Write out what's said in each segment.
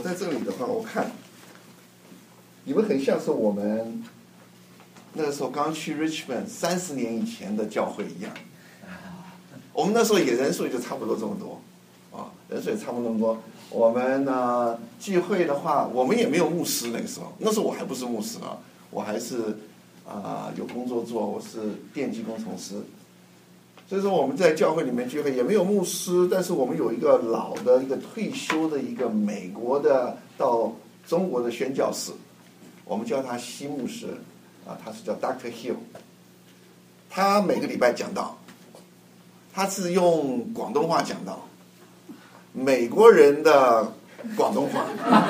在这里的话，我看你们很像是我们那个时候刚去 Richmond 30年以前的教会一样。我们那时候也人数就差不多这么多，人数也差不多那么多。我们呢聚会的话，我们也没有牧师那个时候，那时候我还不是牧师啊，我还是有工作做，我是电机工程师。所以说我们在教会里面聚会也没有牧师，但是我们有一个老的一个退休的一个美国的到中国的宣教士，我们叫他西牧师他是叫 Dr. Hill， 他每个礼拜讲道，他是用广东话讲道，美国人的广东话，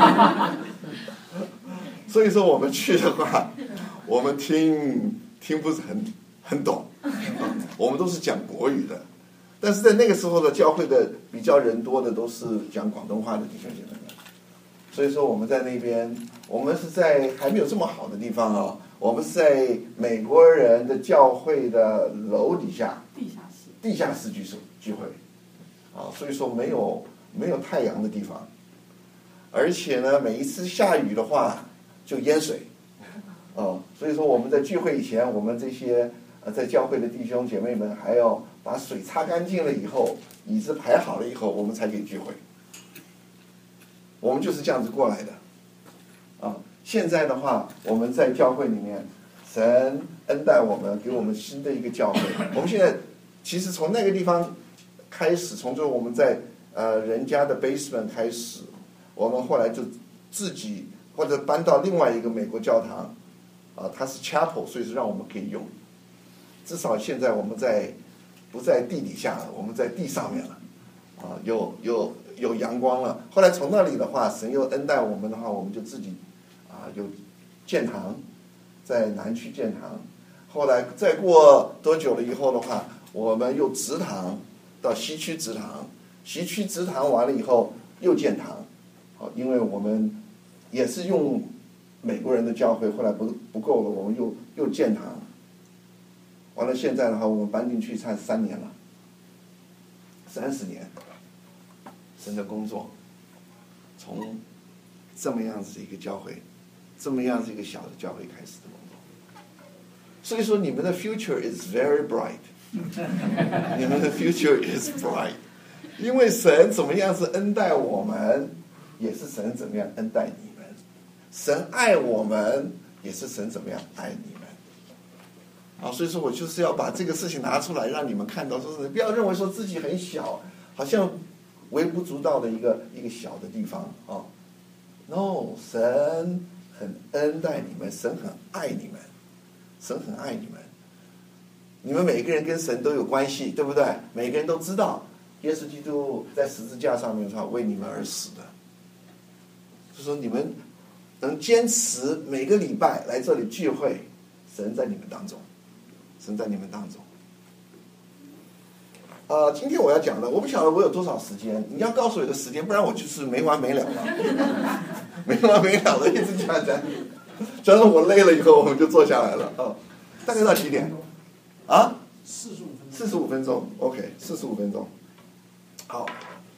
所以说我们去的话，我们听不是很懂，我们都是讲国语的，但是在那个时候的教会的比较人多的都是讲广东话的弟兄姐妹们，所以说我们在那边，我们是在还没有这么好的地方我们是在美国人的教会的楼底下，地下室聚会所以说没有太阳的地方，而且呢每一次下雨的话就淹水所以说我们在聚会以前，我们这些在教会的弟兄姐妹们还要把水擦干净了以后，椅子排好了以后，我们才可以聚会。我们就是这样子过来的现在的话，我们在教会里面，神恩待我们，给我们新的一个教会。我们现在其实从那个地方开始，从我们在人家的 basement 开始，我们后来就自己或者搬到另外一个美国教堂它是 chapel， 所以是让我们可以用。至少现在我们不在地底下了，我们在地上面了有阳光了。后来从那里的话，神又恩待我们的话，我们就自己有建堂，在南区建堂。后来再过多久了以后的话，我们又植堂到西区植堂，西区植堂完了以后又建堂因为我们也是用美国人的教会，后来不够了，我们又建堂。完了现在的话，我们搬进去才3年了，30年，神的工作，从这么样子一个教会，这么样子一个小的教会开始的工作。所以说你们的 future is very bright， 你们的 future is bright， 因为神怎么样子恩待我们，也是神怎么样恩待你们。神爱我们，也是神怎么样爱你们。所以说我就是要把这个事情拿出来，让你们看到，说是不要认为说自己很小，好像微不足道的一个小的地方No， 神很恩待你们，神很爱你们，神很爱你们。你们每个人跟神都有关系，对不对？每个人都知道，耶稣基督在十字架上面他为你们而死的。就说你们能坚持每个礼拜来这里聚会，神在你们当中。神在你们当中今天我要讲的，我不晓得我有多少时间，你要告诉我一个时间，不然我就是没完没了了没完没了的一直讲讲到我累了以后，我们就坐下来了大概到几点45分钟 OK 45分钟。好，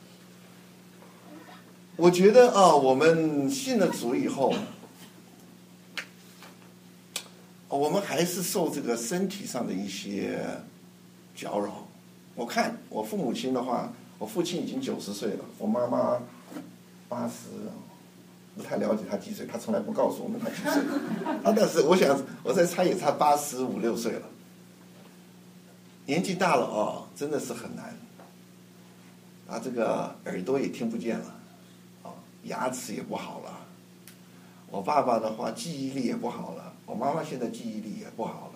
我觉得我们信了主以后，我们还是受这个身体上的一些搅扰。我看我父母亲的话，我父亲已经90岁了，我妈妈80，不太了解他几岁，他从来不告诉我们他几岁但是我想我在猜也差85、6岁了。年纪大了真的是很难这个耳朵也听不见了牙齿也不好了。我爸爸的话记忆力也不好了，我妈妈现在记忆力也不好了。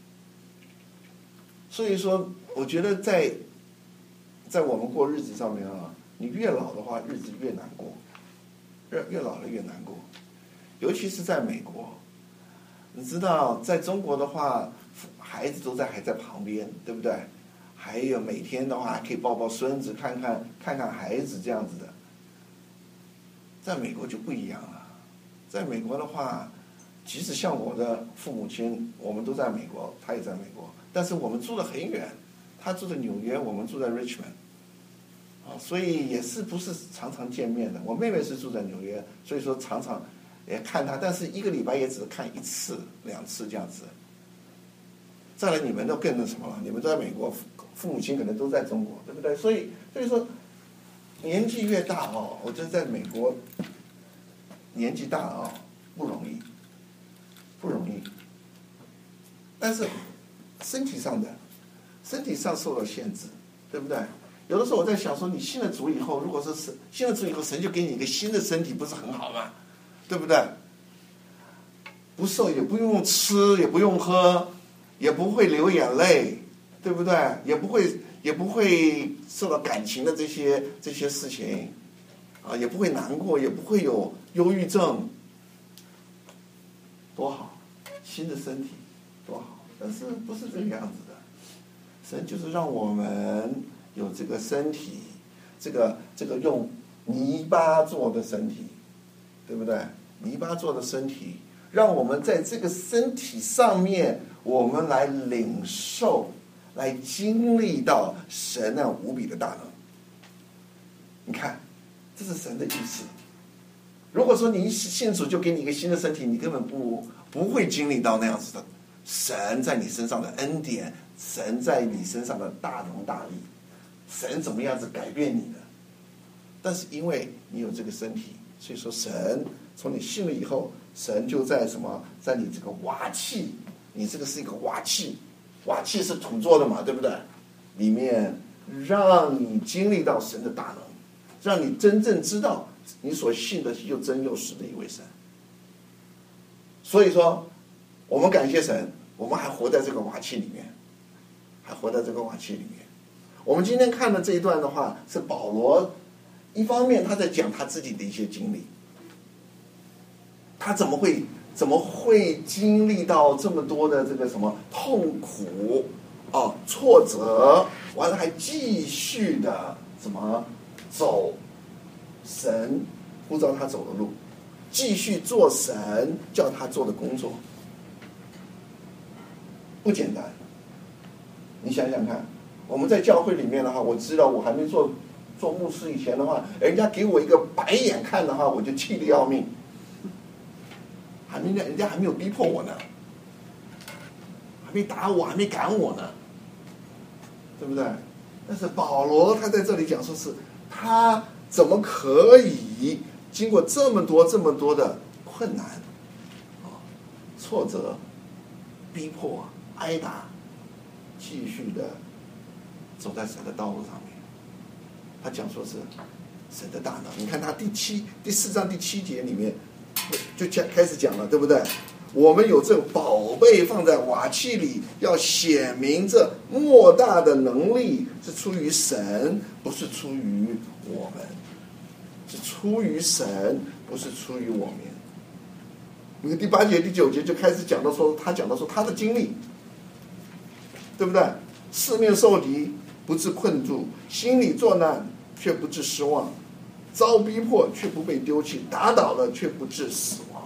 所以说我觉得在我们过日子上面你越老的话日子越难过，越老了越难过。尤其是在美国，你知道在中国的话孩子都还在旁边，对不对？还有每天的话可以抱抱孙子，看看孩子这样子的。在美国就不一样了。在美国的话，即使像我的父母亲，我们都在美国，他也在美国，但是我们住得很远，他住在纽约，我们住在 Richmond 所以也是不是常常见面的。我妹妹是住在纽约，所以说常常也看她，但是一个礼拜也只看1次、2次这样子。再来，你们都更那什么了？你们都在美国，父母亲可能都在中国，对不对？所以说，年纪越大我觉得在美国，年纪大不容易，不容易。但是身体上受到限制，对不对？有的时候我在想说，你信了主以后，如果是信了主以后，神就给你一个新的身体，不是很好吗？对不对？不瘦，也不用吃，也不用喝，也不会流眼泪，对不对？也不会受到感情的这些事情，也不会难过，也不会有忧郁症，多好，新的身体多好。但是不是这个样子的，神就是让我们有这个身体，这个用泥巴做的身体，对不对？泥巴做的身体，让我们在这个身体上面，我们来领受，来经历到神那无比的大能。你看，这是神的意思。如果说你信主就给你一个新的身体，你根本不会经历到那样子的神在你身上的恩典，神在你身上的大能大力，神怎么样子改变你的。但是因为你有这个身体，所以说神从你信了以后，神就在在你这个瓦器，你这个是一个瓦器，瓦器是土做的嘛，对不对？里面让你经历到神的大能，让你真正知道你所信的又真又实的一位神。所以说我们感谢神，我们还活在这个瓦器里面，我们今天看的这一段的话，是保罗一方面他在讲他自己的一些经历，他怎么会经历到这么多的这个痛苦挫折，完了还继续的走神呼召他走的路，继续做神叫他做的工作，不简单。你想想看，我们在教会里面的话，我知道我还没做牧师以前的话，人家给我一个白眼看的话，我就气得要命。人家还没有逼迫我呢，还没打我，还没赶我呢，对不对？但是保罗他在这里讲说是他怎么可以经过这么多的困难挫折逼迫挨打，继续的走在神的道路上面。他讲说是神的大能。你看他第4章第7节里面就开始讲了，对不对？我们有这宝贝放在瓦器里，要显明这莫大的能力是出于神，不是出于我们，是出于神，不是出于我们。你看第8节第9节就开始讲到说，他的经历，对不对？四面受敌不致困住，心里作难却不致失望，遭逼迫却不被丢弃，打倒了却不致死亡。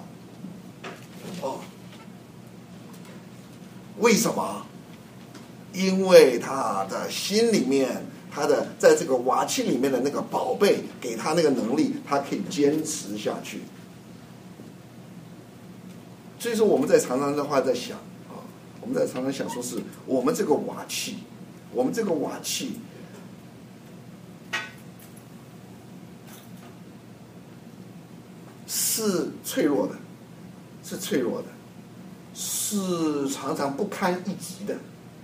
为什么？因为他的心里面，他的在这个瓦器里面的那个宝贝给他那个能力，他可以坚持下去。所以说我们在常常的话在想我们在常常想说是我们这个瓦器是脆弱的，是常常不堪一击的。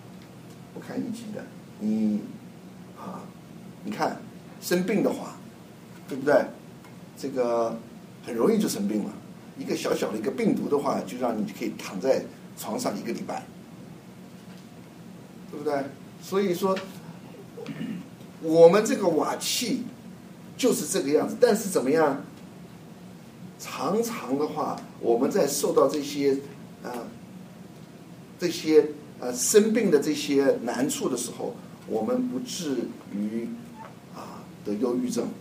你看生病的话，对不对？这个很容易就生病了。一个小小的一个病毒的话，就让你可以躺在床上1个礼拜，对不对？所以说我们这个瓦器就是这个样子。但是怎么样？常常的话，我们在受到这些生病的这些难处的时候，我们不至于得忧郁症，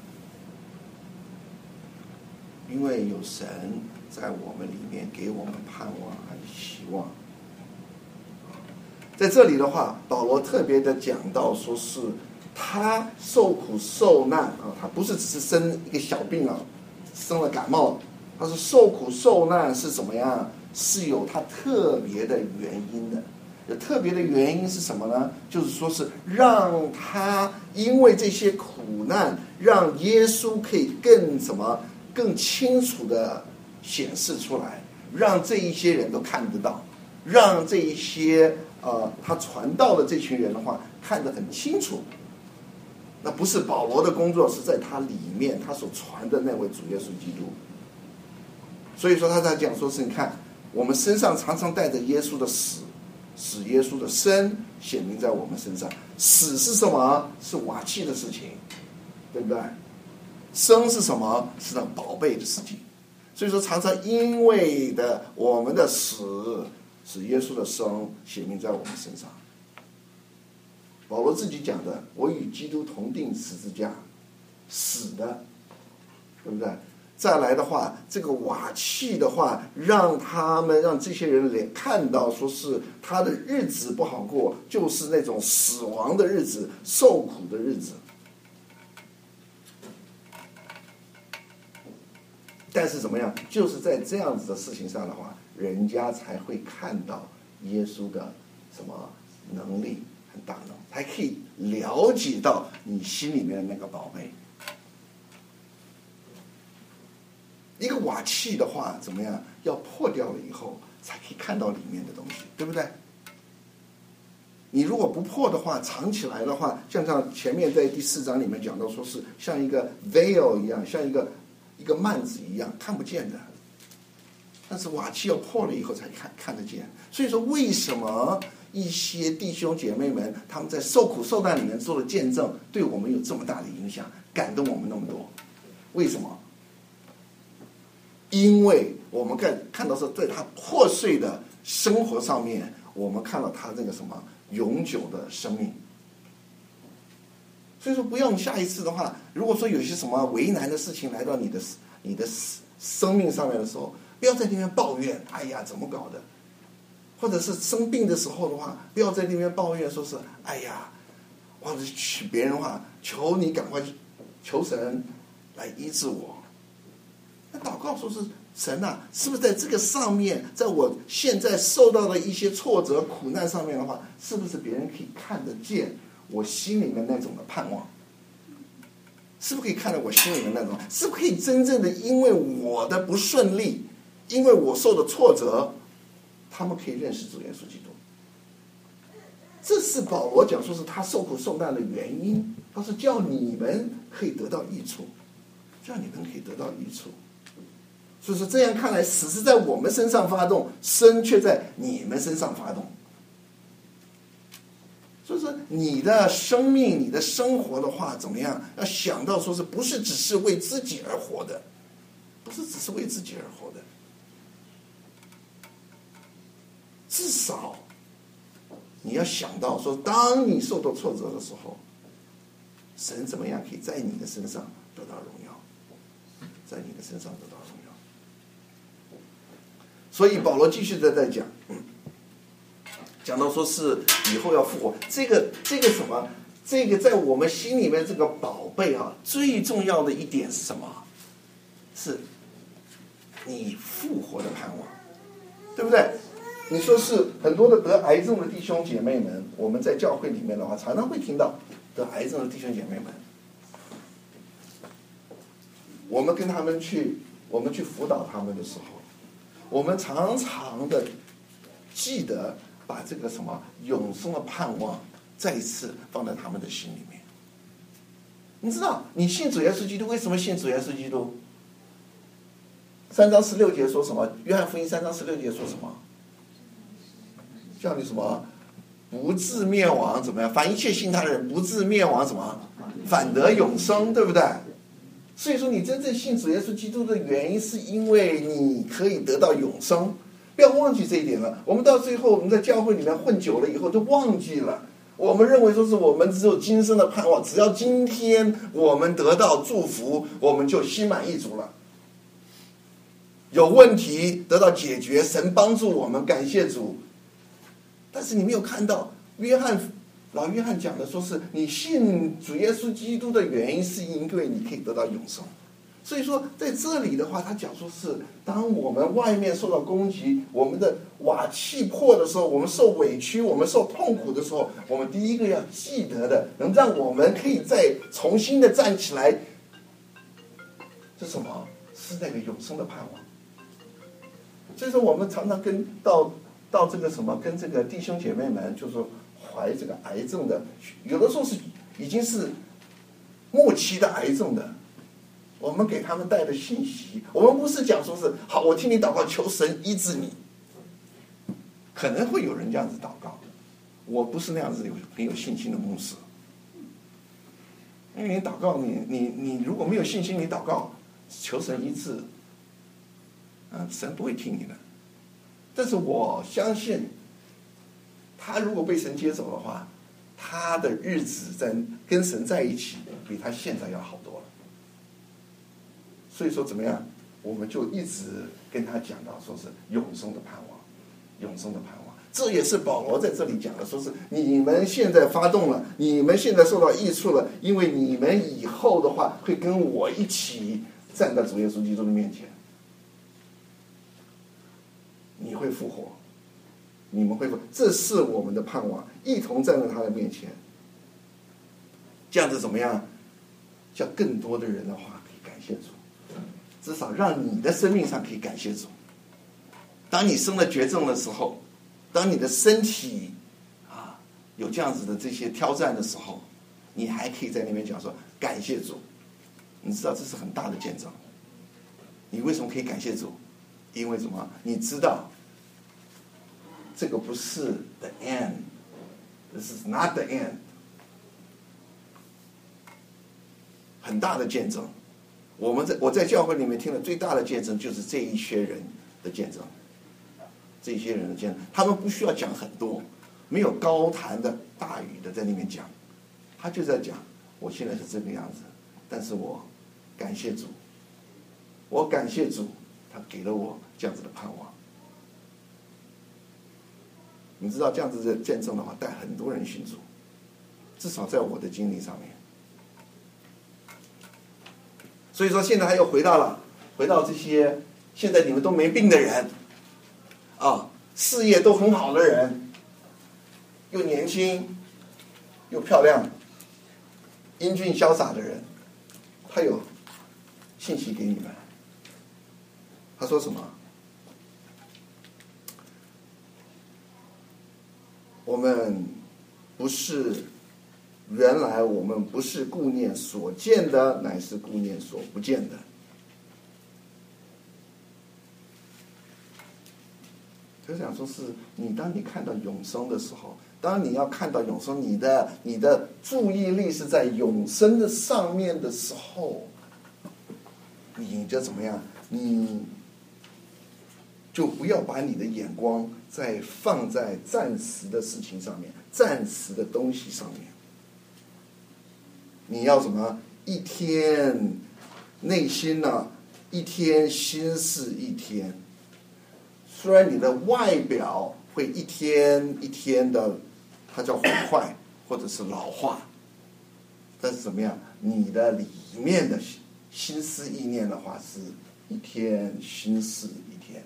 因为有神在我们里面给我们盼望和希望。在这里的话，保罗特别的讲到说是他受苦受难啊，他不是只是生一个小病啊，生了感冒，他是受苦受难是怎么样？是有他特别的原因的。有特别的原因是什么呢？就是说是让他因为这些苦难，让耶稣可以更清楚的显示出来，让这一些人都看得到，让这一些他传道的这群人的话看得很清楚。那不是保罗的工作，是在他里面他所传的那位主耶稣基督。所以说他在讲说是，你看我们身上常常带着耶稣的死，使耶稣的生显明在我们身上。死是什么？是瓦器的事情，对不对？生是什么？是那宝贝的事情。所以说常常因为我们的死，使耶稣的生显明在我们身上。保罗自己讲的，我与基督同定十字架，死的，对不对？再来的话，这个瓦器的话，让这些人看到，说是他的日子不好过，就是那种死亡的日子，受苦的日子。但是怎么样？就是在这样子的事情上的话，人家才会看到耶稣的什么能力很大能，才可以了解到你心里面的那个宝贝。一个瓦器的话怎么样？要破掉了以后才可以看到里面的东西，对不对？你如果不破的话，藏起来的话，像前面在第4章里面讲到，说是像一个 veil 一样，像一个幔子一样，看不见的。但是瓦器要破了以后才看得见。所以说，为什么一些弟兄姐妹们他们在受苦受难里面做了见证，对我们有这么大的影响，感动我们那么多？为什么？因为我们看到说，在他破碎的生活上面，我们看到他这个什么永久的生命。所以说，不用下一次的话，如果说有些什么为难的事情来到你的生命上面的时候，不要在那边抱怨，哎呀怎么搞的？或者是生病的时候的话，不要在那边抱怨，说是哎呀，或者去别人的话，求你赶快求神来医治我。那祷告说是神啊，是不是在这个上面，在我现在受到的一些挫折苦难上面的话，是不是别人可以看得见我心里面那种的盼望？是不是可以看到我心里面那种？是不是可以真正的因为我的不顺利，因为我受的挫折，他们可以认识主耶稣基督？这是保罗讲说是他受苦受难的原因，他是叫你们可以得到益处，叫你们可以得到益处。所以说这样看来，死是在我们身上发动，生却在你们身上发动。所以说你的生命你的生活的话怎么样，要想到说是不是只是为自己而活的，不是只是为自己而活的，至少你要想到说，当你受到挫折的时候，神怎么样可以在你的身上得到荣耀，在你的身上得到荣耀。所以保罗继续在讲，讲到说是以后要复活，这个什么，这个在我们心里面这个宝贝啊，最重要的一点是什么？是你复活的盼望，对不对？你说是很多的得癌症的弟兄姐妹们，我们在教会里面的话，常常会听到得癌症的弟兄姐妹们，我们跟他们去辅导他们的时候，我们常常的记得把这个什么永生的盼望再一次放在他们的心里面。你知道你信主耶稣基督，为什么信主耶稣基督？3章16节说什么？约翰福音3章16节说什么？叫你什么不至灭亡，怎么样？凡一切信他的人不至灭亡，什么反得永生，对不对？所以说你真正信主耶稣基督的原因，是因为你可以得到永生。不要忘记这一点了。我们到最后我们在教会里面混久了以后就忘记了，我们认为说是我们只有今生的盼望，只要今天我们得到祝福，我们就心满意足了。有问题得到解决，神帮助我们，感谢主。但是你没有看到约翰老约翰讲的说是你信主耶稣基督的原因是因为你可以得到永生。所以说在这里的话，他讲说是当我们外面受到攻击，我们的瓦器破的时候，我们受委屈，我们受痛苦的时候，我们第一个要记得的，能让我们可以再重新的站起来，是什么？是那个永生的盼望。所以说我们常常跟到这个什么，跟这个弟兄姐妹们，就是说怀这个癌症的，有的时候是已经是末期的癌症的，我们给他们带的信息，我们不是讲说是好，我替你祷告，求神医治你。可能会有人这样子祷告，我不是那样子很有信心的牧师。因为你祷告，你如果没有信心，你祷告求神医治，神不会听你的。但是我相信，他如果被神接走的话，他的日子在跟神在一起，比他现在要好多了。所以说怎么样，我们就一直跟他讲到，说是永生的盼望，永生的盼望。这也是保罗在这里讲的，说是你们现在发动了，你们现在受到益处了，因为你们以后的话会跟我一起站在主耶稣基督的面前。你会复活，你们会复活，这是我们的盼望，一同站在他的面前。这样子怎么样？叫更多的人的话可以感谢主，至少让你的生命上可以感谢主。当你生了绝症的时候，当你的身体有这样子的这些挑战的时候，你还可以在那边讲说感谢主。你知道这是很大的见证。你为什么可以感谢主？因为什么？你知道这个不是 the end, this is not the end。 很大的见证。我在教会里面听了最大的见证就是这一些人的见证。这些人的见证，他们不需要讲很多，没有高谈的大语的在那边讲，他就在讲我现在是这个样子，但是我感谢主，我感谢主，他给了我这样子的盼望。你知道这样子的见证的话，带很多人信主，至少在我的经历上面。所以说现在还又回到这些现在你们都没病的人事业都很好的人，又年轻又漂亮英俊潇洒的人，他有信息给你们。他说什么？原来我们不是顾念所见的，乃是顾念所不见的。就想说是当你看到永生的时候，当你要看到永生，你的注意力是在永生的上面的时候，你就怎么样？你就不要把你的眼光再放在暂时的事情上面，暂时的东西上面。你要什么？一天内心一天心事一天。虽然你的外表会一天一天的，它叫毁坏或者是老化，但是怎么样？你的里面的心思意念的话，是一天心事一天。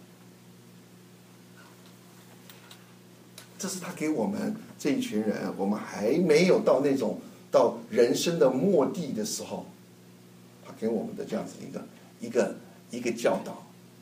这是他给我们这一群人，我们还没有到那种到人生的末地的时候，他给我们的这样子一个教导。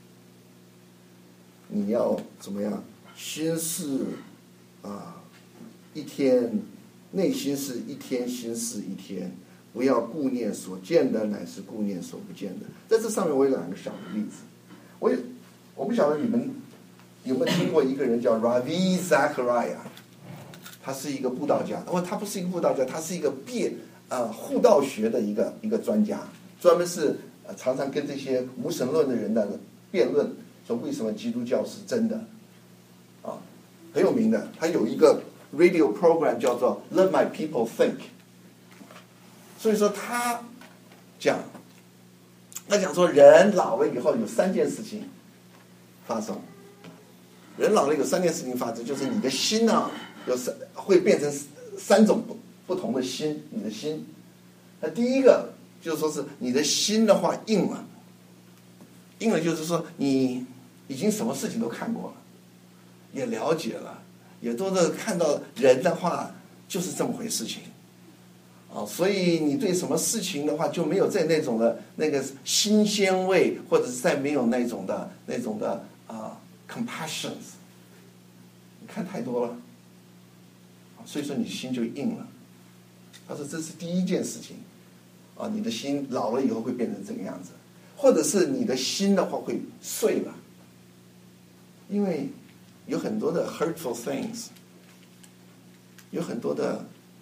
你要怎么样？心事一天，内心是一天，心事一天。不要顾念所见的，乃是顾念所不见的。在这上面我有两个小的例子。我不晓得你们有没有听过一个人叫 Ravi Zachariah， 他是一个布道家。他不是一个布道家，他是一个护道学的一个专家，专门是常常跟这些无神论的人的辩论，说为什么基督教是真的很有名的。他有一个 radio program 叫做 Let My People Think。 所以说他讲说人老了以后有3件事情发生。人老了有3件事情发生，就是你的心会变成 3种不同的心，你的心。那第一个就是说是你的心的话硬了，硬了就是说你已经什么事情都看过了，也了解了，也都是看到人的话就是这么回事情。所以你对什么事情的话就没有在那种的那个新鲜味，或者是再没有那种的compassions， 你看太多了，所以说你心就硬了。他说这是第一件事情，你的心老了以后会变成这个样子，或者是你的心的话会碎了，因为有很多的 hurtful things， 有很多的。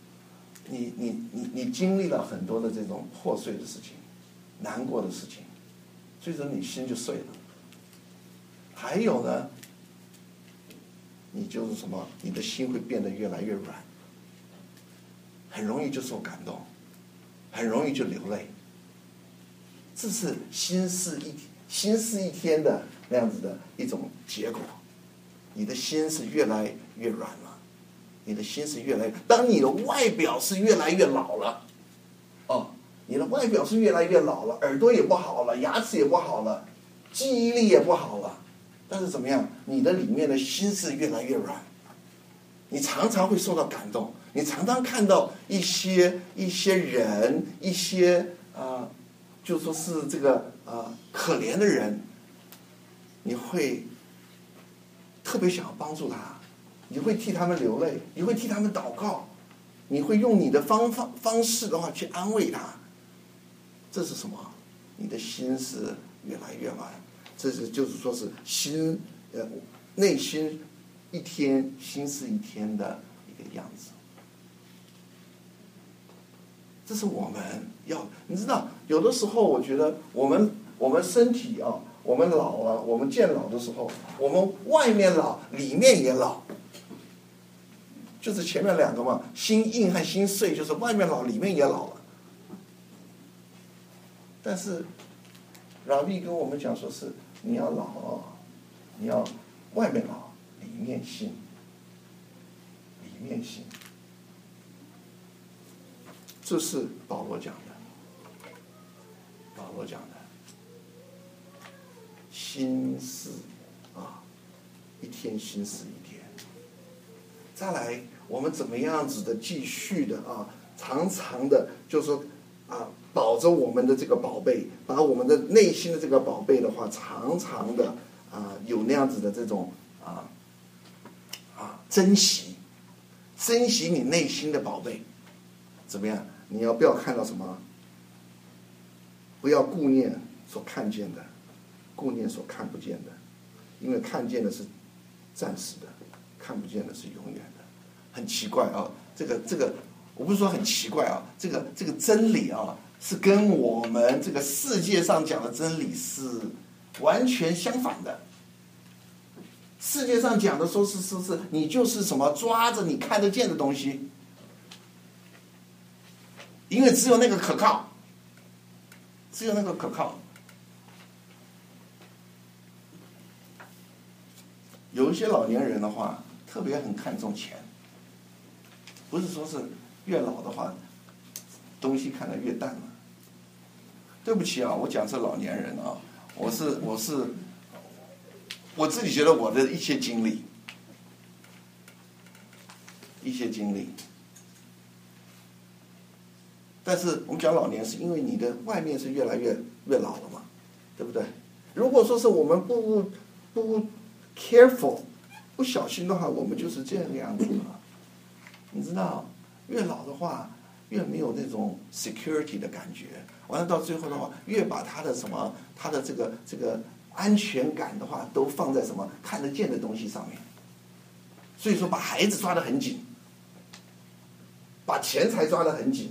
你经历了很多的这种破碎的事情，难过的事情，所以说你心就碎了。还有呢，你就是什么，你的心会变得越来越软，很容易就受感动，很容易就流泪。这是心事一天的那样子的一种结果。你的心是越来越软了。你的心是越来越，当你的外表是越来越老了，你的外表是越来越老了，耳朵也不好了，牙齿也不好了，记忆力也不好了，但是怎么样？你的里面的心是越来越软，你常常会受到感动，你常常看到一些人，一些就说是这个可怜的人，你会特别想要帮助他。你会替他们流泪，你会替他们祷告，你会用你的方式的话去安慰他。这是什么？你的心是越来越软，这是就是说是心内心一天心是一天的一个样子。这是我们要，你知道，有的时候我觉得我们身体我们老了，我们渐老的时候，我们外面老，里面也老。就是前面2个嘛，心硬和心碎，就是外面老，里面也老了。但是老毕跟我们讲说是你要老，你要外面老，里面新，里面新。这是保罗讲的，保罗讲的，心思一天心思一天。再来，我们怎么样子的继续的常常的，就是说保着我们的这个宝贝，把我们的内心的这个宝贝的话，常常的有那样子的这种珍惜你内心的宝贝。怎么样？你要不要看到什么？不要顾念所看见的，顾念所看不见的，因为看见的是暂时的，看不见的是永远的。很奇怪这个我不是说很奇怪这个真理是跟我们这个世界上讲的真理是完全相反的。世界上讲的说是你就是什么抓着你看得见的东西，因为只有那个可靠，只有那个可靠。有一些老年人的话，特别很看重钱，不是说是越老的话，东西看得越淡了。对不起我讲这老年人我自己觉得我的一些经历，但是我们讲老年是因为你的外面是越来越老了嘛，对不对？如果说是我们不 careful 不小心的话，我们就是这个样子了。你知道，越老的话越没有那种 security 的感觉，完了到最后的话，越把他的这个安全感的话都放在什么看得见的东西上面。所以说把孩子抓得很紧，把钱财抓得很紧，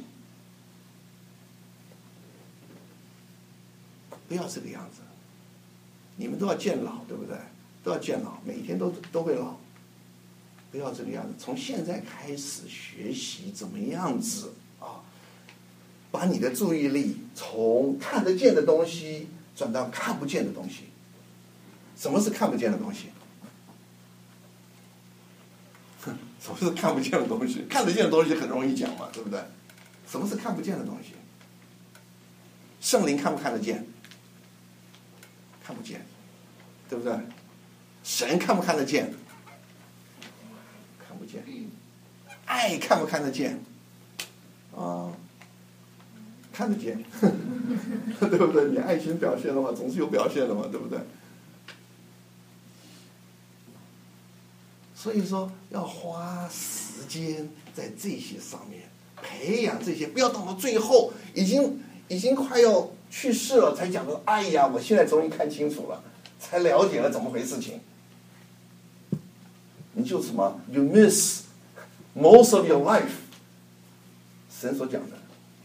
不要这个样子。你们都要渐老，对不对？都要渐老，每天都会老，不要这个样子。从现在开始学习怎么样子把你的注意力从看得见的东西转到看不见的东西。什么是看不见的东西？ 什么是看不见的东西？看得见的东西很容易讲嘛，对不对？什么是看不见的东西？圣灵看不看得见？看不见，对不对？神看不看得见？看不见。爱看不看得见？看得见，对不对？你爱心表现的话，总是有表现的嘛，对不对？所以说，要花时间在这些上面培养这些，不要到了最后已经快要去世了，才讲到，哎呀，我现在终于看清楚了，才了解了怎么回事情。你就什么 ，you miss most of your life， 神所讲的。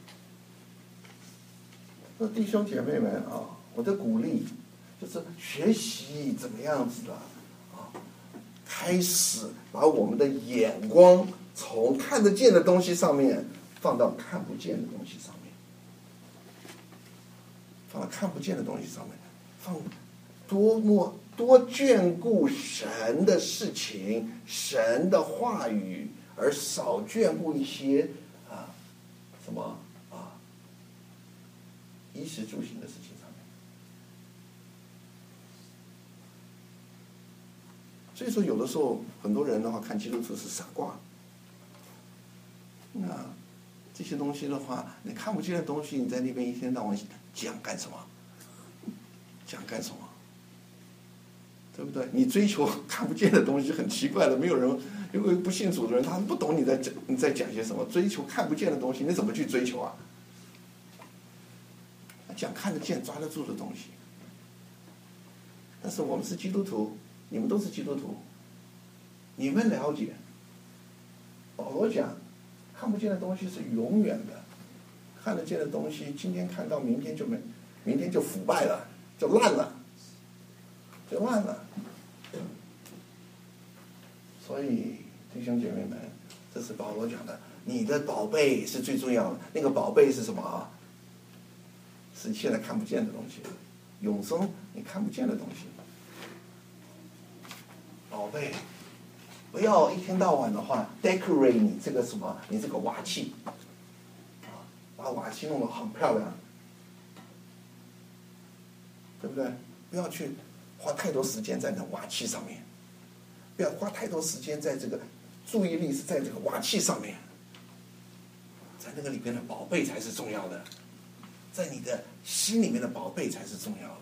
那弟兄姐妹们啊，我的鼓励就是学习怎么样子的啊，开始把我们的眼光从看得见的东西上面放到看不见的东西上面，放到看不见的东西上面，多眷顾神的事情、神的话语，而少眷顾一些什么衣食住行的事情上面。所以说，有的时候很多人的话看基督徒是傻瓜。那这些东西的话，你看不见的东西，你在那边一天到晚讲干什么？讲干什么？对不对？你追求看不见的东西很奇怪的，没有人，因为不信主的人，他不懂你在讲些什么。追求看不见的东西，你怎么去追求啊？讲看得见、抓得住的东西。但是我们是基督徒，你们都是基督徒，你们了解。保罗讲，看不见的东西是永远的，看得见的东西，今天看到，明天就腐败了，就烂了。所以弟兄姐妹们，这是保罗讲的，你的宝贝是最重要的。那个宝贝是什么啊？是现在看不见的东西，永生你看不见的东西。宝贝，不要一天到晚的话 decorate 你这个什么，你这个瓦器，把瓦器弄得很漂亮，对不对？不要去花太多时间在那瓦器上面，不要花太多时间在这个注意力是在这个瓦器上面，在那个里边的宝贝才是重要的，在你的心里面的宝贝才是重要的。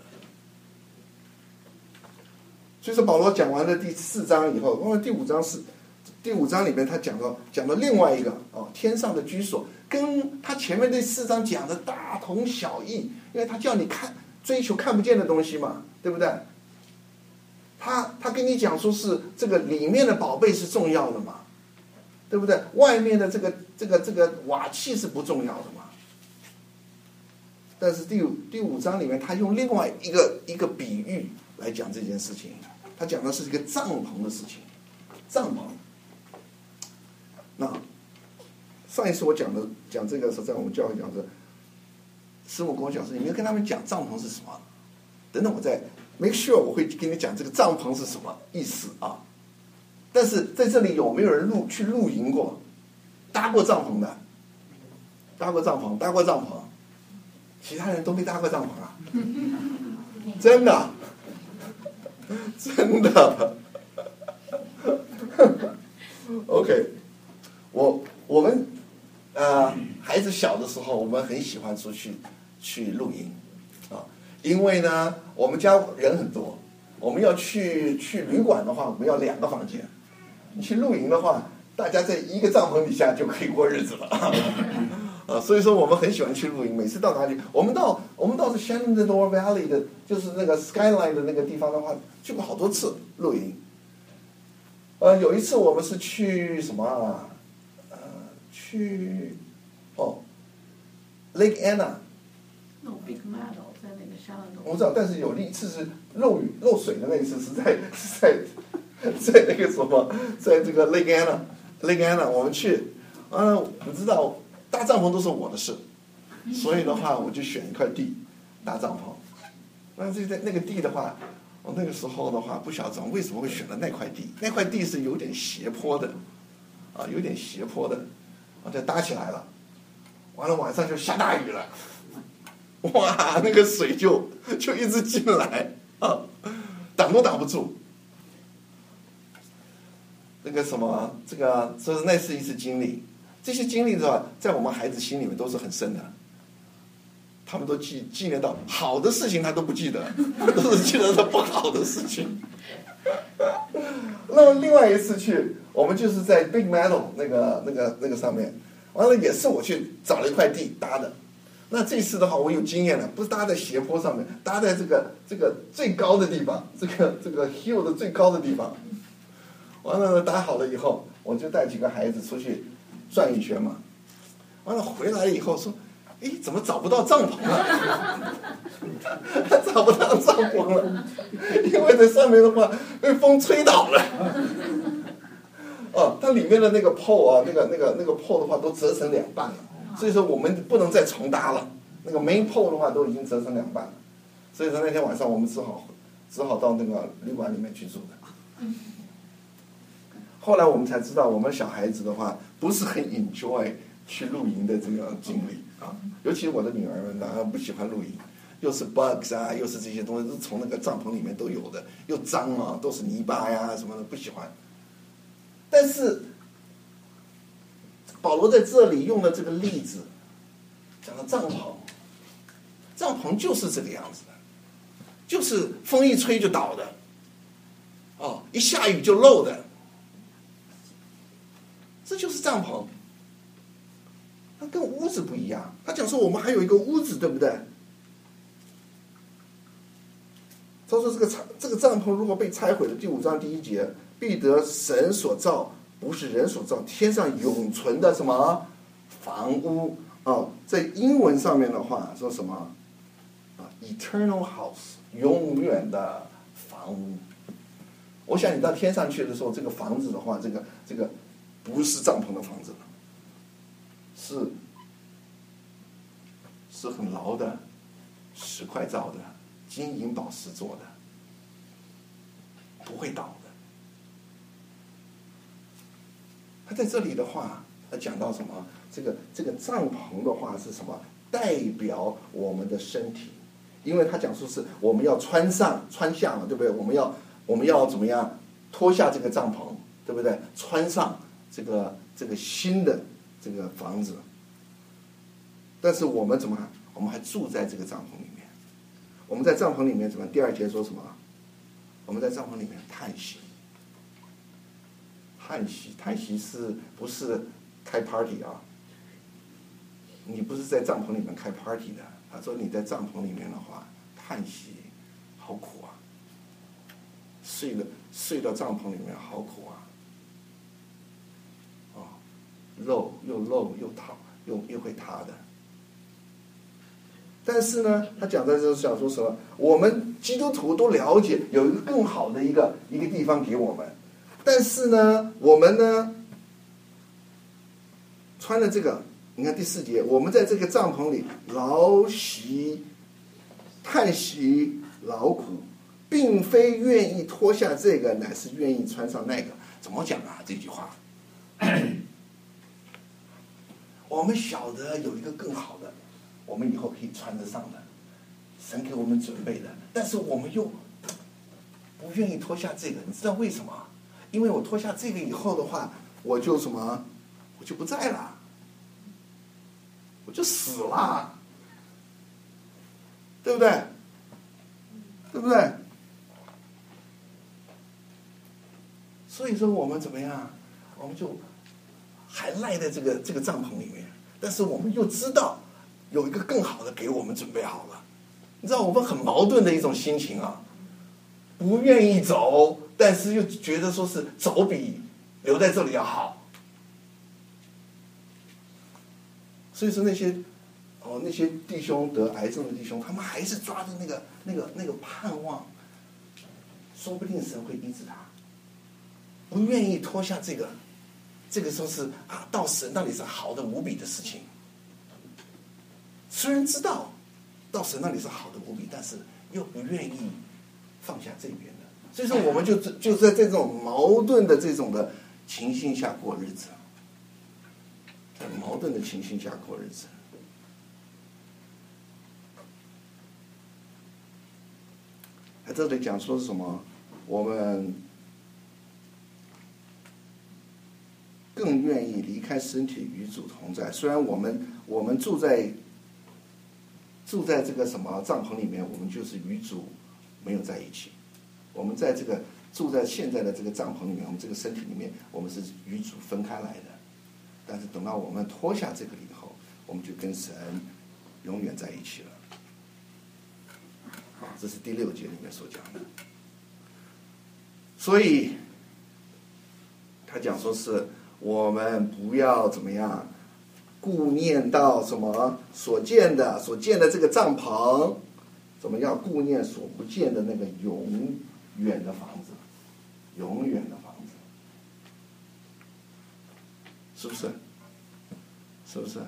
所以说保罗讲完了第4章以后，因为第五章里面他讲到另外一个天上的居所，跟他前面那4章讲的大同小异，因为他叫你追求看不见的东西嘛，对不对？他跟你讲说是这个里面的宝贝是重要的嘛，对不对？外面的这个瓦器是不重要的嘛。但是第五章里面他用另外一个比喻来讲这件事情，他讲的是一个帐篷的事情。帐篷，那上一次我讲这个时候，在我们教会讲的，师母跟我讲说，你没有跟他们讲帐篷是什么，等等我再 make sure 我会跟你讲这个帐篷是什么意思啊。但是在这里有没有人去露营过，搭过帐篷的？搭过帐篷，其他人都没搭过帐篷啊？真的OK， 我们孩子小的时候，我们很喜欢出去露营啊，因为呢我们家人很多，我们要去旅馆的话，我们要2个房间。你去露营的话，大家在一个帐篷底下就可以过日子了所以说我们很喜欢去露营。每次到哪里，我们到这 Shenandoah Valley 的，就是那个 Skyline 的那个地方的话，去过好多次露营。有一次我们是去什么Lake Anna。Big Meadow 在那个 Shenandoah。 我知道，但是有一次是漏水的那一次是在那个什么，在这个 Lake Anna 我们去，你知道搭帐篷都是我的事，所以的话我就选一块地搭帐篷。那在那个地的话， 我那个时候的话，不晓得为什么会选择那块地，那块地是有点斜坡的，有点斜坡的，就搭起来了。完了晚上就下大雨了，哇，那个水就一直进来啊，挡都挡不住。那个什么，这是那是一次经历，这些经历的话，在我们孩子心里面都是很深的。他们都记得到好的事情，他都不记得，都是记得他不好的事情。那么另外一次去，我们就是在 Big Meadow 那个上面，完了也是我去找了一块地搭的。那这次的话，我有经验了，不是搭在斜坡上面，搭在这个最高的地方，这个 hill 的最高的地方。完了搭好了以后，我就带几个孩子出去转一圈嘛。完了回来以后说，怎么找不到帐篷了？找不到帐篷了，因为在上面的话被风吹倒了。它里面的那个 pole 啊，那个 pole 的话都折成2半了，所以说我们不能再重搭了。那个 main pole 的话都已经折成2半了，所以说那天晚上我们只好到那个旅馆里面去住的。后来我们才知道，我们小孩子的话不是很 enjoy 去露营的这个经历啊，尤其我的女儿们当然不喜欢露营，又是 bugs 啊，又是这些东西，是从那个帐篷里面都有的，又脏啊，都是泥巴呀什么的，不喜欢。但是保罗在这里用的这个例子，讲的帐篷就是这个样子的，就是风一吹就倒的，一下雨就漏的，这就是帐篷。它跟屋子不一样，他讲说我们还有一个屋子，对不对？他说这个帐篷如果被拆毁了，第5章第1节，必得神所造，不是人所造，天上永存的什么房屋在英文上面的话说什么eternal house， 永远的房屋。我想你到天上去的时候，这个房子的话，这个不是帐篷的房子了，是很牢的，石块造的，金银宝石做的，不会倒的。他在这里的话，他讲到什么？这个帐篷的话是什么？代表我们的身体，因为他讲说是我们要穿下嘛，对不对？我们要怎么样脱下这个帐篷，对不对？穿上这个新的这个房子。但是我们怎么？我们还住在这个帐篷里面。我们在帐篷里面怎么？第2节说什么？我们在帐篷里面叹息。叹息是不是开 party 啊？你不是在帐篷里面开 party 的。他说你在帐篷里面的话，叹息，好苦啊！睡到帐篷里面好苦啊！漏又塌，又会塌的。但是呢，他讲在这想说什么？我们基督徒都了解有一个更好的一个地方给我们，但是呢，我们呢穿了这个，你看第4节，我们在这个帐篷里劳息、叹息、劳苦，并非愿意脱下这个，乃是愿意穿上那个。怎么讲啊？这句话，我们晓得有一个更好的。我们以后可以穿得上的，神给我们准备的，但是我们又不愿意脱下这个，你知道为什么？因为我脱下这个以后的话，我就什么？我就不在了，我就死了，对不对？对不对？所以说我们怎么样？我们就还赖在这个帐篷里面，但是我们又知道。有一个更好的给我们准备好了，你知道我们很矛盾的一种心情啊，不愿意走，但是又觉得说是走比留在这里要好。所以说那些弟兄得癌症的弟兄，他们还是抓着那个盼望，说不定神会医治他，不愿意脱下这个说是到神那里是好的无比的事情。虽然知道到神那里是好的无比，但是又不愿意放下这边的。所以说，我们就在这种矛盾的这种的情形下过日子，在矛盾的情形下过日子。在这里讲说是什么？我们更愿意离开身体与主同在。虽然我们住在这个什么帐篷里面，我们就是与主没有在一起。我们在这个住在现在的这个帐篷里面，我们这个身体里面，我们是与主分开来的。但是等到我们脱下这个以后，我们就跟神永远在一起了。好，这是第6节里面所讲的。所以他讲说是我们不要怎么样顾念到什么所见的这个帐篷，怎么样顾念所不见的那个永远的房子，永远的房子，是不是？是不是？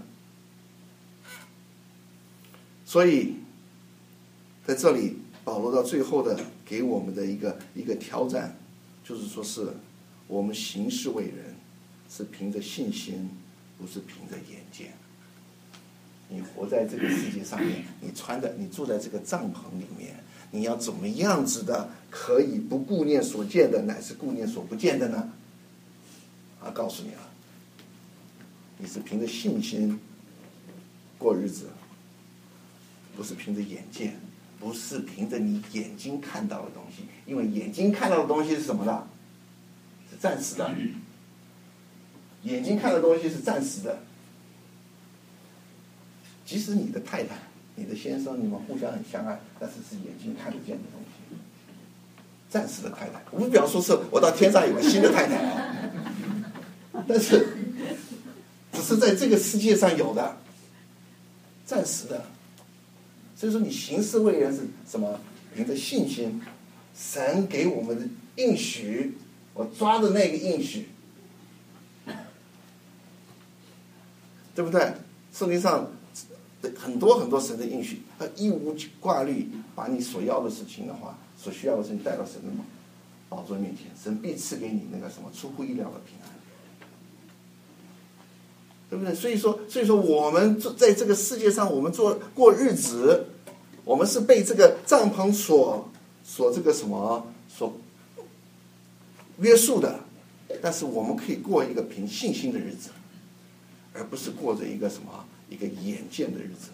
所以在这里保罗到最后的给我们的一个挑战，就是说是我们行事为人是凭着信心，不是凭着眼见。你活在这个世界上面，你住在这个帐篷里面，你要怎么样子的可以不顾念所见的，乃是顾念所不见的呢？告诉你了，你是凭着信心过日子，不是凭着眼见，不是凭着你眼睛看到的东西，因为眼睛看到的东西是什么呢？是暂时的。眼睛看的东西是暂时的。即使你的太太、你的先生，你们互相很相爱，但是是眼睛看得见的东西，暂时的太太。我不表示说是我到天上有个新的太太啊，但是只是在这个世界上有的，暂时的。所以说你行事为人是什么？凭着信心，神给我们的应许，我抓着那个应许，对不对？圣经上很多很多神的应许，他一无挂虑把你所要的事情的话，所需要的事情带到神的宝座面前，神必赐给你那个什么出乎意料的平安，对不对？所以说我们在这个世界上，我们过日子，我们是被这个帐篷所这个什么所约束的，但是我们可以过一个凭信心的日子，而不是过着一个什么一个眼见的日子。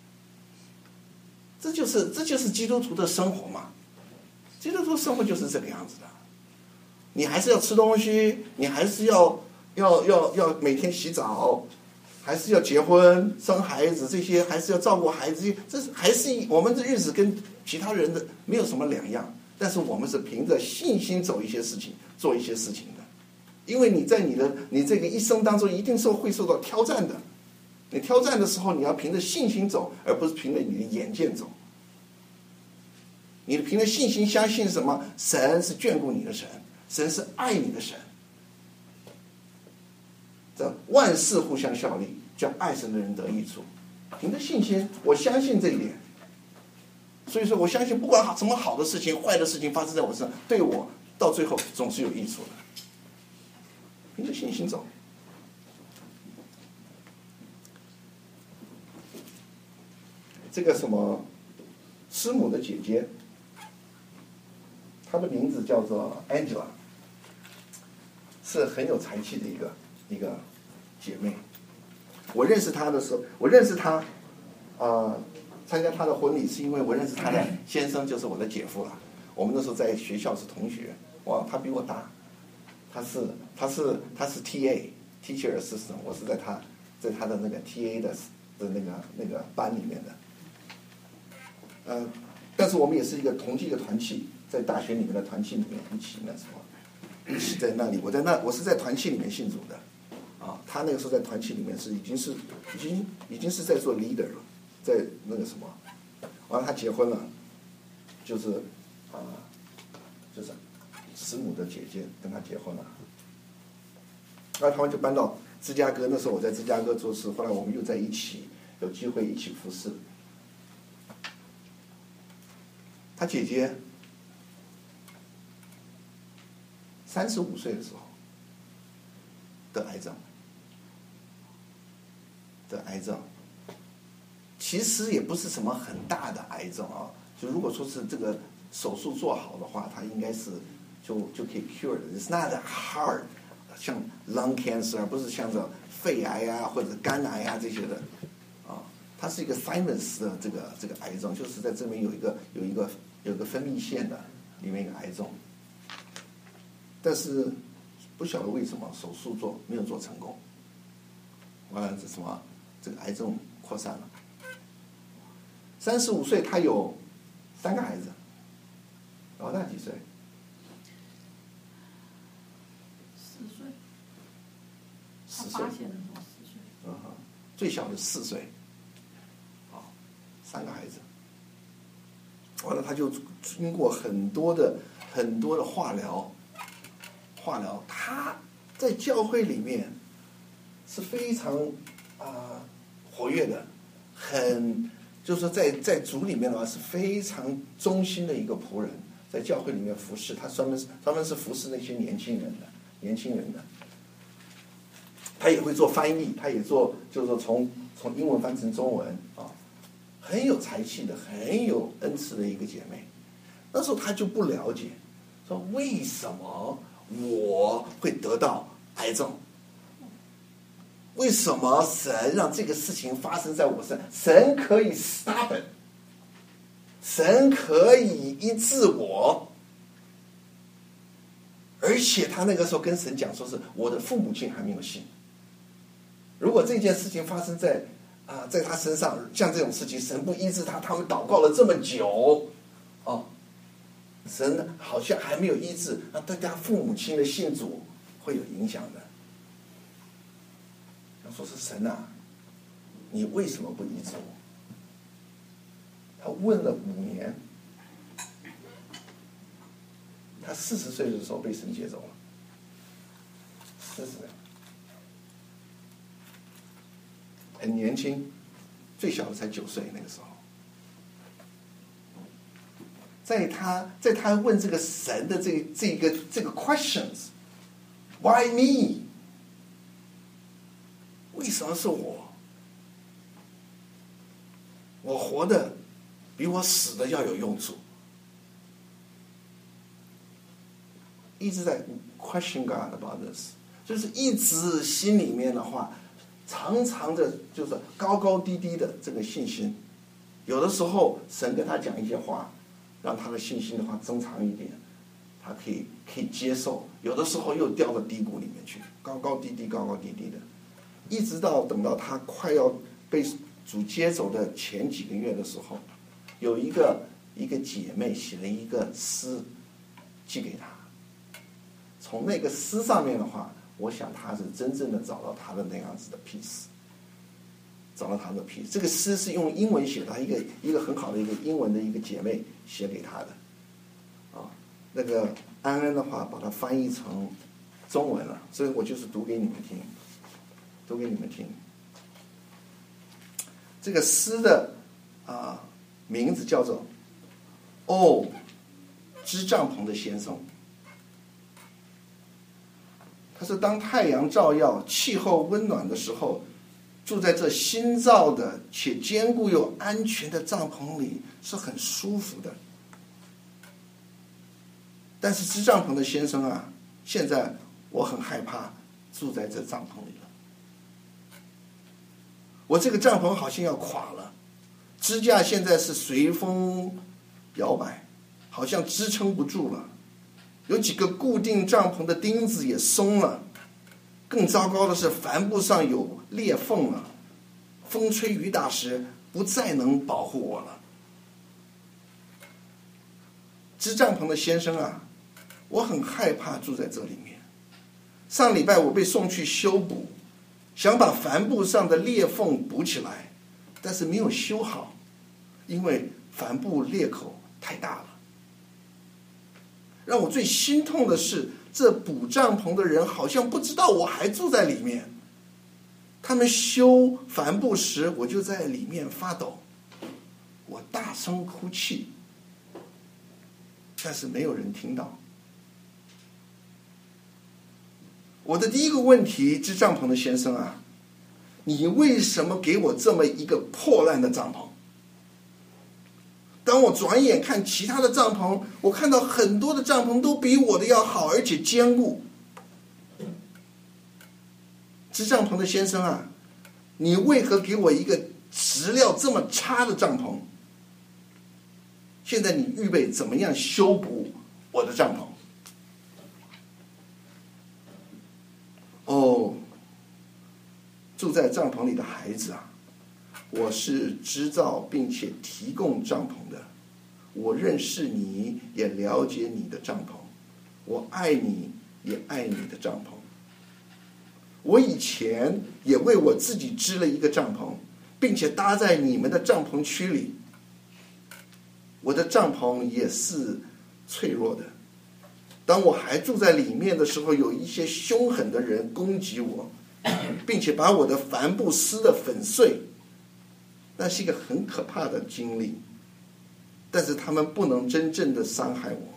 这就是基督徒的生活嘛。基督徒生活就是这个样子的。你还是要吃东西，你还是要每天洗澡，还是要结婚生孩子，这些还是要照顾孩子，这还是我们的日子跟其他人的没有什么两样。但是我们是凭着信心走一些事情，做一些事情的。因为你在你这个一生当中一定会受到挑战的。你挑战的时候，你要凭着信心走，而不是凭着你的眼见走。你凭着信心相信什么？神是眷顾你的神，神是爱你的神。这万事互相效力，叫爱神的人得益处。凭着信心，我相信这一点。所以说我相信，不管什么好的事情、坏的事情发生在我身上，对我到最后总是有益处的。凭着信心走。这个什么师母的姐姐，她的名字叫做 Angela， 是很有才气的一个姐妹。我认识她的时候，参加她的婚礼是因为我认识她的先生就是我的姐夫了。我们那时候在学校是同学，哇，他比我大，他是 TA Teacher Assistant， 我是在他的那个 TA 的那个班里面的。但是我们也是同一个团契，在大学里面的团契里面一起在那里。我是在团契里面信主的，他那个时候在团契里面已经是在做 leader 了，在那个什么，完了他结婚了，就是师母的姐姐跟他结婚了，然后他们就搬到芝加哥。那时候我在芝加哥做事，后来我们又在一起，有机会一起服侍。他姐姐 35岁的时候得癌症，其实也不是什么很大的癌症啊，就如果说是这个手术做好的话，它应该是就可以 cure 的。It's not hard， 像 lung cancer 而不是像这肺癌啊或者肝癌啊这些的啊，它是一个 thymus 的这个癌症，就是在这边有一个分泌腺的里面一个癌症，但是不晓得为什么手术没有做成功，完了这个癌症扩散了。35岁他有3个孩子，老大几岁 ？4岁。 10岁。 他发现的时候10岁。 最小的4岁，啊，3个孩子。完了，他就经过很多的化疗，他在教会里面是非常活跃的，就是说在主里面的话是非常忠心的一个仆人，在教会里面服侍，他专门是服侍那些年轻人的。他也会做翻译，他也做就是说从英文翻成中文啊，很有才气的，很有恩赐的一个姐妹。那时候他就不了解，说为什么我会得到癌症？为什么神让这个事情发生在我身上？神可以 stop it， 神可以医治我，而且他那个时候跟神讲说是我的父母亲还没有信。如果这件事情发生在他身上，像这种事情，神不医治他，他们祷告了这么久，神好像还没有医治，那对他父母亲的信主会有影响的。他说是神啊，你为什么不医治我？他问了5年，他40岁的时候被神接走了，40岁，很年轻，最小的才9岁那个时候。在他问这个神的这个 questions，why me？ 为什么是我？我活的比我死的要有用处。一直在 question God about this， 就是一直心里面的话，常常的就是高高低低的这个信心。有的时候神跟他讲一些话，让他的信心的话增长一点，他可以接受。有的时候又掉到低谷里面去，高高低低的，一直等到他快要被主接走的前几个月的时候，有一个姐妹写了一个诗寄给他。从那个诗上面的话，我想他是真正的找到他的那样子的 peace， 找到他的 peace。这个诗是用英文写的，一个很好的一个英文的一个姐妹写给他的，那个安安的话把它翻译成中文了，所以我就是读给你们听。这个诗的名字叫做《织帐篷的先生》。他是当太阳照耀、气候温暖的时候，住在这新造的且坚固又安全的帐篷里是很舒服的。但是织帐篷的先生啊，现在我很害怕住在这帐篷里了。我这个帐篷好像要垮了，支架现在是随风摇摆，好像支撑不住了。有几个固定帐篷的钉子也松了，更糟糕的是帆布上有裂缝了，风吹雨打时不再能保护我了。织帐篷的先生啊，我很害怕住在这里面。上礼拜我被送去修补，想把帆布上的裂缝补起来，但是没有修好，因为帆布裂口太大了。让我最心痛的是，这补帐篷的人好像不知道我还住在里面。他们修帆布时，我就在里面发抖，我大声哭泣，但是没有人听到。 我的第一个问题，支帐篷的先生啊，你为什么给我这么一个破烂的帐篷？当我转眼看其他的帐篷，我看到很多的帐篷都比我的要好，而且坚固。支帐篷的先生啊，你为何给我一个质料这么差的帐篷？现在你预备怎么样修补我的帐篷？哦，住在帐篷里的孩子啊，我是织造并且提供帐篷的，我认识你，也了解你的帐篷，我爱你，也爱你的帐篷。我以前也为我自己织了一个帐篷，并且搭在你们的帐篷区里。我的帐篷也是脆弱的，当我还住在里面的时候，有一些凶狠的人攻击我，并且把我的帆布撕得粉碎。那是一个很可怕的经历，但是他们不能真正的伤害我，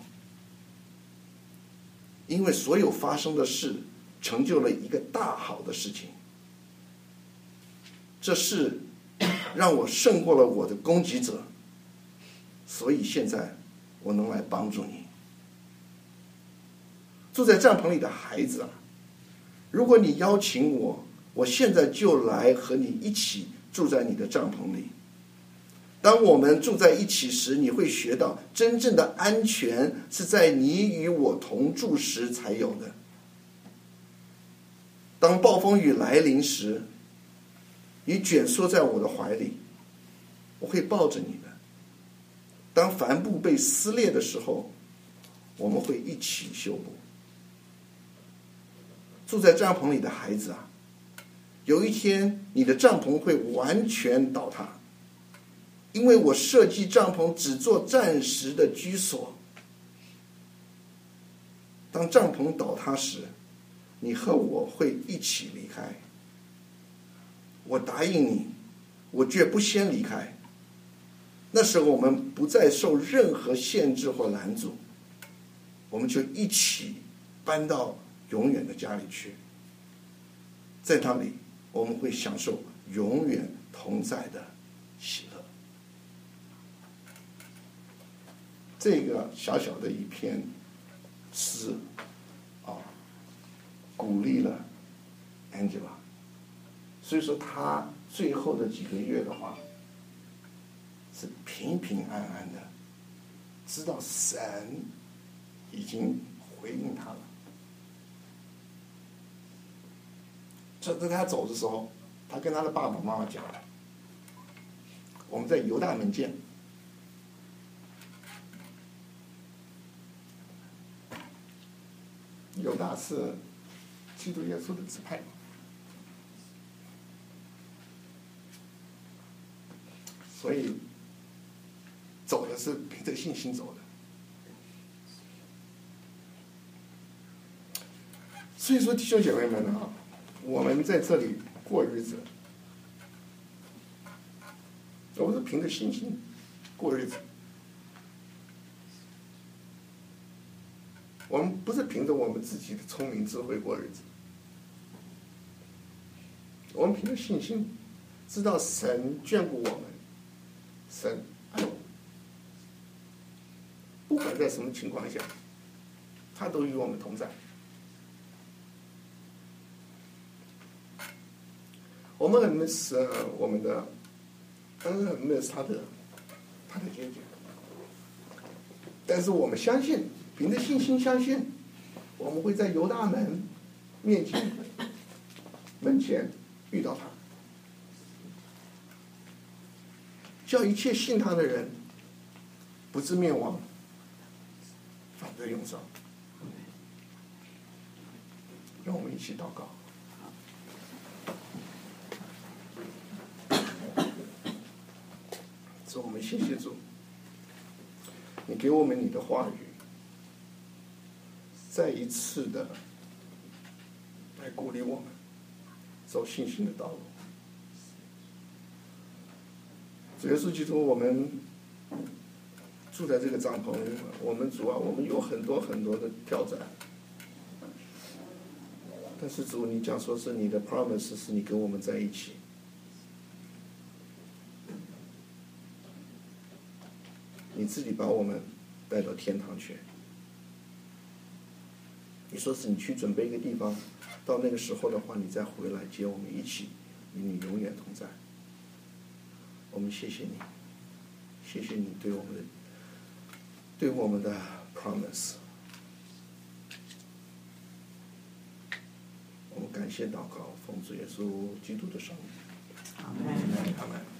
因为所有发生的事成就了一个大好的事情。这事让我胜过了我的攻击者，所以现在我能来帮助你。住在帐篷里的孩子啊，如果你邀请我，我现在就来和你一起住在你的帐篷里。当我们住在一起时，你会学到真正的安全是在你与我同住时才有的。当暴风雨来临时，你卷缩在我的怀里，我会抱着你的。当帆布被撕裂的时候，我们会一起修补。住在帐篷里的孩子啊，有一天你的帐篷会完全倒塌，因为我设计帐篷只做暂时的居所。当帐篷倒塌时，你和我会一起离开。我答应你，我绝不先离开。那时候我们不再受任何限制或拦阻，我们就一起搬到永远的家里去。在那里，我们会享受永远同在的喜乐。这个小小的一篇诗鼓励了 Angela， 所以说他最后的几个月的话是平平安安的，知道神已经回应他了。在他走的时候，他跟他的爸爸妈妈讲，我们在犹大门见。犹大是基督耶稣的支派，所以走的是凭着信心走的。所以说，弟兄姐妹们啊，我们在这里过日子，我们是凭着信心过日子。我们不是凭着我们自己的聪明智慧过日子，我们凭着信心，知道神眷顾我们，神爱我们，不管在什么情况下，他都与我们同在。我们很 miss 我们的，很 miss 他的结局，但是我们相信。凭着信心相信，我们会在犹大门前遇到他，叫一切信他的人不致灭亡，反得永生。让我们一起祷告。主，我们谢谢主，你给我们你的话语，再一次的来鼓励我们走信心的道路。主耶稣基督，我们住在这个帐篷里，我们主啊，我们有很多很多的挑战， 但是主，你讲说是你的 promise 是你跟我们在一起，你自己把我们带到天堂去。你说是你去准备一个地方，到那个时候的话，你再回来接我们一起，与你永远同在。我们谢谢你，谢谢你对我们的 promise。我们感谢祷告，奉主耶稣基督的圣名。 阿门。 阿门。